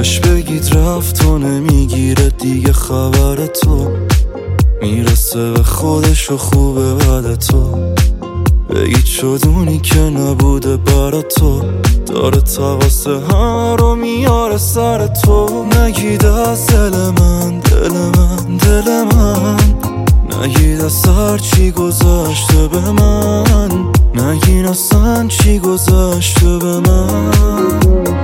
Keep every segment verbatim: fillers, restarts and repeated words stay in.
بهش بگید رفت و نمیگیره دیگه خبر تو، میرسه به خودش و خوبه بعد تو. بگید شدونی که نبوده برا تو، داره تقاسه همه رو میاره سر تو. نگید از دل من دل من دل من، نگید از سر چی گذشته به من، نگید اصلا چی گذشته به من.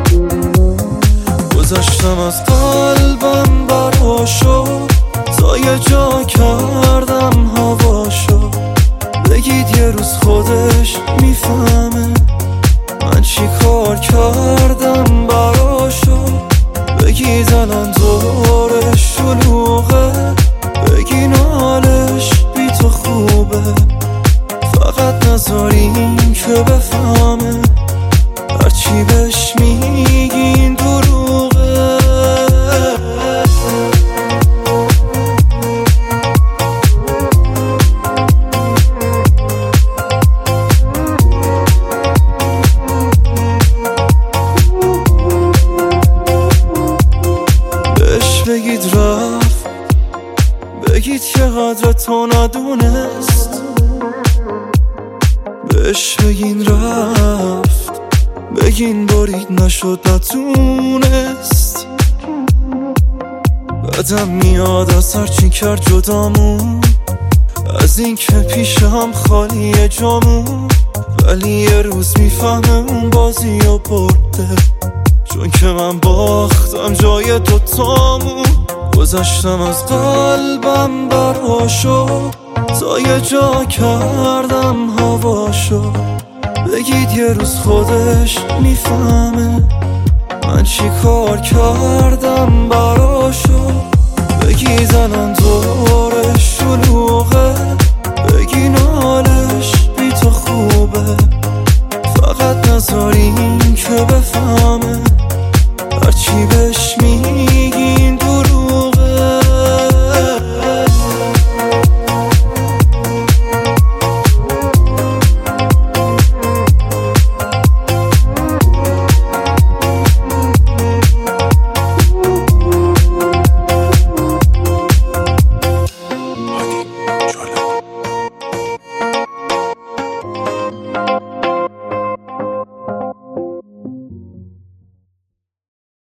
گذشتم از قلبم براشو، تا یه جا کردم هواشو. بگید یه روز خودش میفهمه من چی کار کردم براشو. بگید الان دورش شلوغه، بگین حالش بی تو خوبه، فقط نذارین که بفهمه هرچی بهش میگین دروغه. بهش بگید رفت، بگید که قدر تو ندونست. بهش بگین رفت، بگین برید نشد نتونست. بعدم میاد از هرچی کرد جدامون، از این که پیشم خالیه جامون. ولی یه روز میفهمه اون بازی رو برده، چون که من باختم جای دوتامون. گذشتم از قلبم براشو، تا یه جا کردم هواشو. بگید یه روز خودش میفهمه من چی کار کردم براشو. بگید الان تو